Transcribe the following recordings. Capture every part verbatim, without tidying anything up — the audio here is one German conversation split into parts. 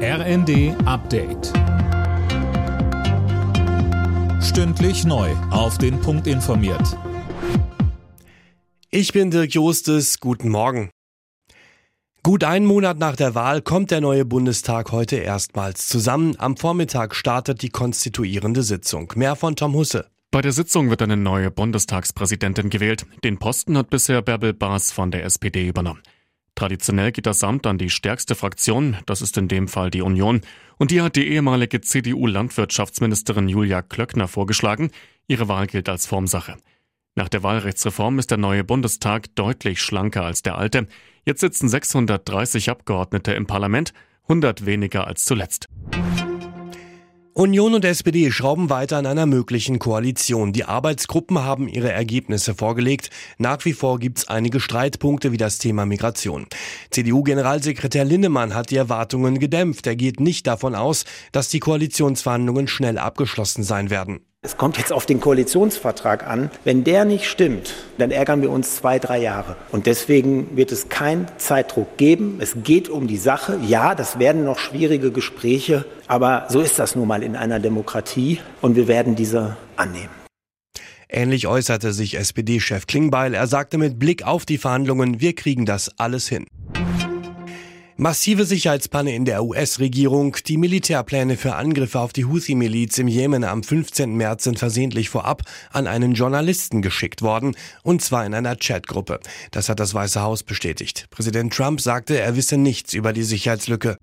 R N D Update. Stündlich neu auf den Punkt informiert. Ich bin Dirk Jostes, guten Morgen. Gut einen Monat nach der Wahl kommt der neue Bundestag heute erstmals zusammen. Am Vormittag startet die konstituierende Sitzung. Mehr von Tom Husse. Bei der Sitzung wird eine neue Bundestagspräsidentin gewählt. Den Posten hat bisher Bärbel Baas von der S P D übernommen. Traditionell geht das Amt an die stärkste Fraktion, das ist in dem Fall die Union. Und die hat die ehemalige C D U-Landwirtschaftsministerin Julia Klöckner vorgeschlagen. Ihre Wahl gilt als Formsache. Nach der Wahlrechtsreform ist der neue Bundestag deutlich schlanker als der alte. Jetzt sitzen sechshundertdreißig Abgeordnete im Parlament, hundert weniger als zuletzt. Union und S P D schrauben weiter an einer möglichen Koalition. Die Arbeitsgruppen haben ihre Ergebnisse vorgelegt. Nach wie vor gibt's einige Streitpunkte wie das Thema Migration. C D U-Generalsekretär Linnemann hat die Erwartungen gedämpft. Er geht nicht davon aus, dass die Koalitionsverhandlungen schnell abgeschlossen sein werden. Es kommt jetzt auf den Koalitionsvertrag an. Wenn der nicht stimmt, dann ärgern wir uns zwei, drei Jahre. Und deswegen wird es keinen Zeitdruck geben. Es geht um die Sache. Ja, das werden noch schwierige Gespräche, aber so ist das nun mal in einer Demokratie und wir werden diese annehmen. Ähnlich äußerte sich S P D-Chef Klingbeil. Er sagte mit Blick auf die Verhandlungen, wir kriegen das alles hin. Massive Sicherheitspanne in der U S-Regierung. Die Militärpläne für Angriffe auf die Houthi-Miliz im Jemen am fünfzehnten März sind versehentlich vorab an einen Journalisten geschickt worden, und zwar in einer Chatgruppe. Das hat das Weiße Haus bestätigt. Präsident Trump sagte, er wisse nichts über die Sicherheitslücke.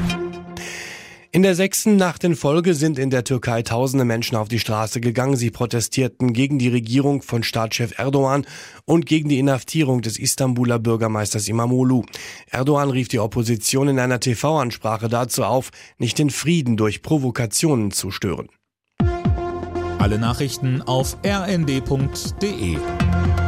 In der sechsten Nacht in Folge sind in der Türkei tausende Menschen auf die Straße gegangen. Sie protestierten gegen die Regierung von Staatschef Erdogan und gegen die Inhaftierung des Istanbuler Bürgermeisters İmamoğlu. Erdogan rief die Opposition in einer T V-Ansprache dazu auf, nicht den Frieden durch Provokationen zu stören. Alle Nachrichten auf r n d punkt d e.